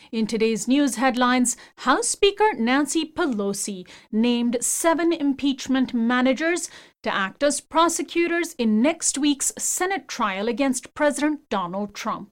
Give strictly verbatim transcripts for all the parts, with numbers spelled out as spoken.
In today's news headlines, House Speaker Nancy Pelosi named seven impeachment managers to act as prosecutors in next week's Senate trial against President Donald Trump.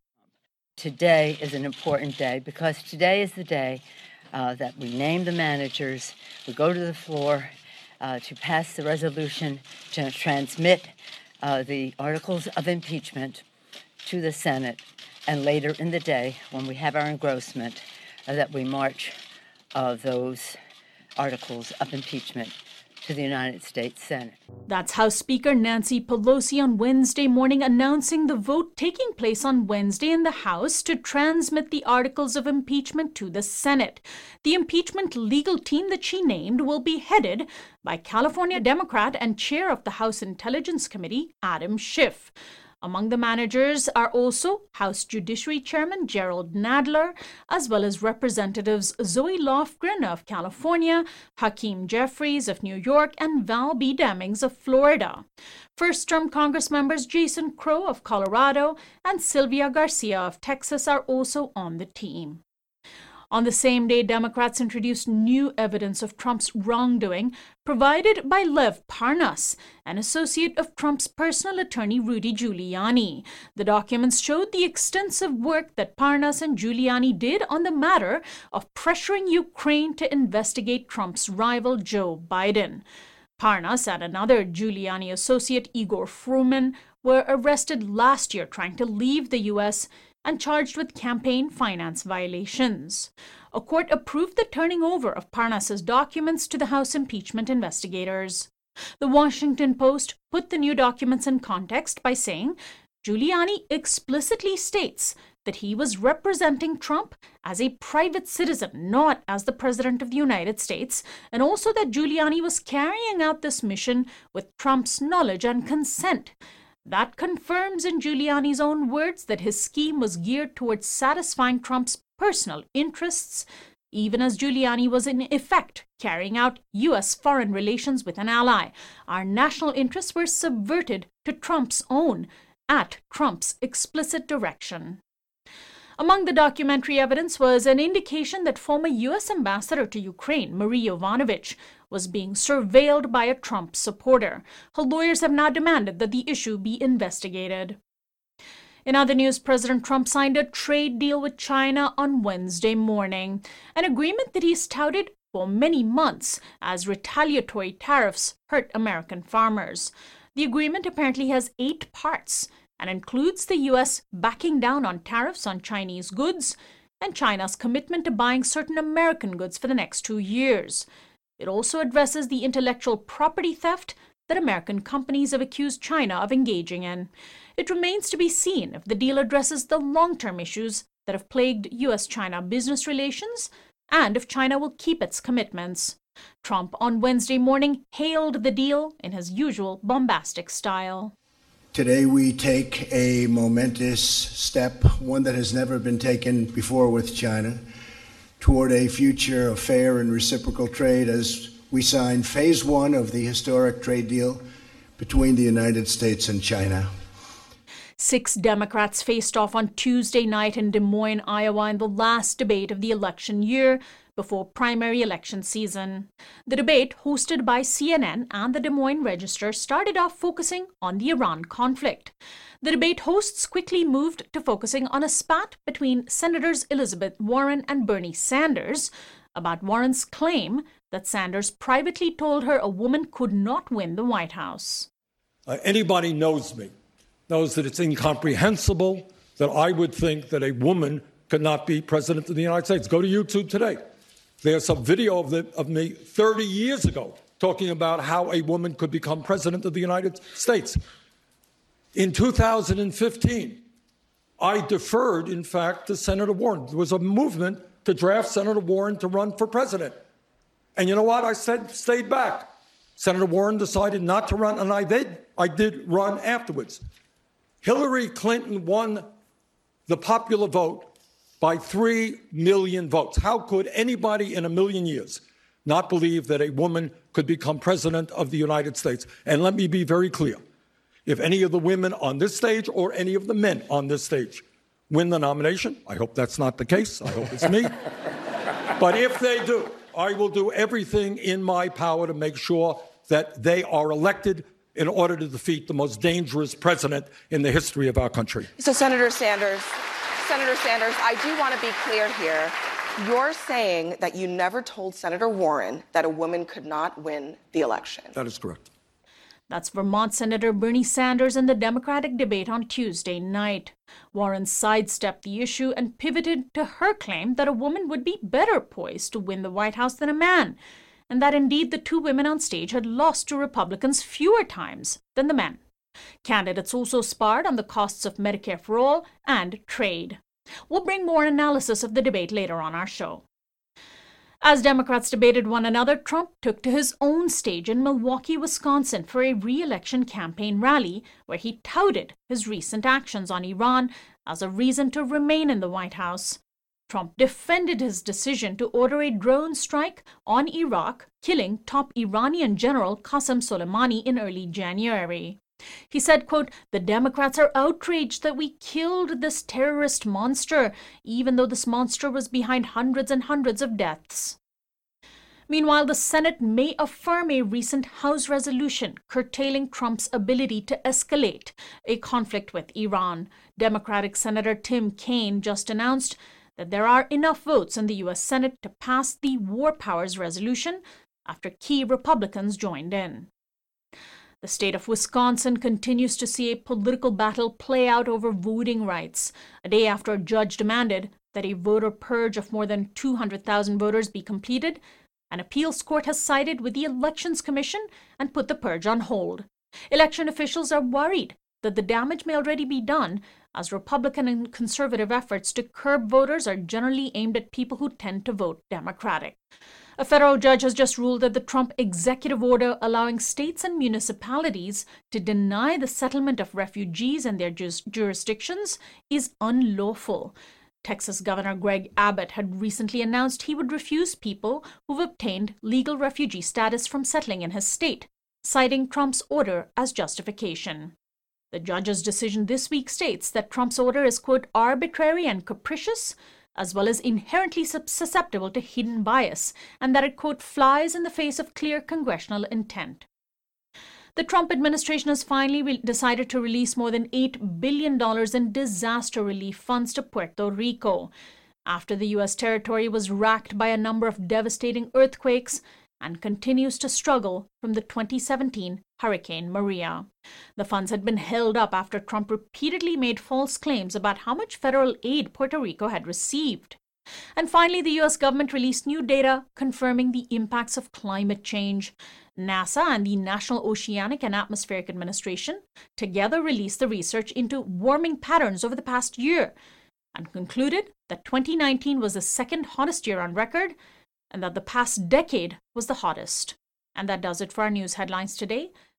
Today is an important day because today is the day uh, that we name the managers. We go to the floor uh, to pass the resolution to transmit uh, the articles of impeachment to the Senate. And later in the day, when we have our engrossment, uh, that we march uh, those articles of impeachment to the United States Senate. That's House Speaker Nancy Pelosi on Wednesday morning announcing the vote taking place on Wednesday in the House to transmit the articles of impeachment to the Senate. The impeachment legal team that she named will be headed by California Democrat and chair of the House Intelligence Committee, Adam Schiff. Among the managers are also House Judiciary Chairman Gerald Nadler, as well as Representatives Zoe Lofgren of California, Hakeem Jeffries of New York, and Val B. Demings of Florida. First-term Congress members Jason Crow of Colorado and Sylvia Garcia of Texas are also on the team. On the same day, Democrats introduced new evidence of Trump's wrongdoing provided by Lev Parnas, an associate of Trump's personal attorney Rudy Giuliani. The documents showed the extensive work that Parnas and Giuliani did on the matter of pressuring Ukraine to investigate Trump's rival Joe Biden. Parnas and another Giuliani associate, Igor Fruman, were arrested last year trying to leave the U S and charged with campaign finance violations. A court approved the turning over of Parnas's documents to the House impeachment investigators. The Washington Post put the new documents in context by saying Giuliani explicitly states that he was representing Trump as a private citizen, not as the President of the United States, and also that Giuliani was carrying out this mission with Trump's knowledge and consent. That confirms in Giuliani's own words that his scheme was geared towards satisfying Trump's personal interests, even as Giuliani was in effect carrying out U S foreign relations with an ally. Our national interests were subverted to Trump's own, at Trump's explicit direction. Among the documentary evidence was an indication that former U S ambassador to Ukraine, Marie Yovanovitch, was being surveilled by a Trump supporter. Her lawyers have now demanded that the issue be investigated. In other news, President Trump signed a trade deal with China on Wednesday morning, an agreement that he's touted for many months as retaliatory tariffs hurt American farmers. The agreement apparently has eight parts and includes the U S backing down on tariffs on Chinese goods and China's commitment to buying certain American goods for the next two years. It also addresses the intellectual property theft that American companies have accused China of engaging in. It remains to be seen if the deal addresses the long-term issues that have plagued U S China business relations and if China will keep its commitments. Trump on Wednesday morning hailed the deal in his usual bombastic style. Today we take a momentous step, one that has never been taken before with China, toward a future of fair and reciprocal trade as we sign phase one of the historic trade deal between the United States and China. Six Democrats faced off on Tuesday night in Des Moines, Iowa, in the last debate of the election year before primary election season. The debate, hosted by C N N and the Des Moines Register, started off focusing on the Iran conflict. The debate hosts quickly moved to focusing on a spat between Senators Elizabeth Warren and Bernie Sanders about Warren's claim that Sanders privately told her a woman could not win the White House. Uh, anybody knows me, knows that it's incomprehensible that I would think that a woman could not be president of the United States. Go to YouTube today. There's some video of, the, of me thirty years ago talking about how a woman could become president of the United States. In two thousand fifteen, I deferred, in fact, to Senator Warren. There was a movement to draft Senator Warren to run for president. And you know what? I said, stayed back. Senator Warren decided not to run, and I did. I did run afterwards. Hillary Clinton won the popular vote by three million votes. How could anybody in a million years not believe that a woman could become president of the United States? And let me be very clear. If any of the women on this stage or any of the men on this stage win the nomination. I hope that's not the case. I hope it's me. But if they do, I will do everything in my power to make sure that they are elected in order to defeat the most dangerous president in the history of our country. So, Senator Sanders, Senator Sanders, I do want to be clear here. You're saying that you never told Senator Warren that a woman could not win the election. That is correct. That's Vermont Senator Bernie Sanders in the Democratic debate on Tuesday night. Warren sidestepped the issue and pivoted to her claim that a woman would be better poised to win the White House than a man, and that indeed the two women on stage had lost to Republicans fewer times than the men. Candidates also sparred on the costs of Medicare for all and trade. We'll bring more analysis of the debate later on our show. As Democrats debated one another, Trump took to his own stage in Milwaukee, Wisconsin for a re-election campaign rally where he touted his recent actions on Iran as a reason to remain in the White House. Trump defended his decision to order a drone strike on Iraq, killing top Iranian General Qasem Soleimani in early January. He said, quote, "The Democrats are outraged that we killed this terrorist monster, even though this monster was behind hundreds and hundreds of deaths." Meanwhile, the Senate may affirm a recent House resolution curtailing Trump's ability to escalate a conflict with Iran. Democratic Senator Tim Kaine just announced that there are enough votes in the U S Senate to pass the War Powers resolution after key Republicans joined in. The state of Wisconsin continues to see a political battle play out over voting rights, a day after a judge demanded that a voter purge of more than two hundred thousand voters be completed. An appeals court has sided with the Elections Commission and put the purge on hold. Election officials are worried that the damage may already be done, as Republican and conservative efforts to curb voters are generally aimed at people who tend to vote Democratic. A federal judge has just ruled that the Trump executive order allowing states and municipalities to deny the settlement of refugees and their jus- jurisdictions is unlawful. Texas Governor Greg Abbott had recently announced he would refuse people who've obtained legal refugee status from settling in his state, citing Trump's order as justification. The judge's decision this week states that Trump's order is, quote, arbitrary and capricious, as well as inherently susceptible to hidden bias, and that it, quote, flies in the face of clear congressional intent. The Trump administration has finally re- decided to release more than eight billion dollars in disaster relief funds to Puerto Rico, after the U S territory was racked by a number of devastating earthquakes and continues to struggle from the twenty seventeen Hurricane Maria. The funds had been held up after Trump repeatedly made false claims about how much federal aid Puerto Rico had received. And finally, the U S government released new data confirming the impacts of climate change. NASA and the National Oceanic and Atmospheric Administration together released the research into warming patterns over the past year and concluded that twenty nineteen was the second hottest year on record and that the past decade was the hottest. And that does it for our news headlines today.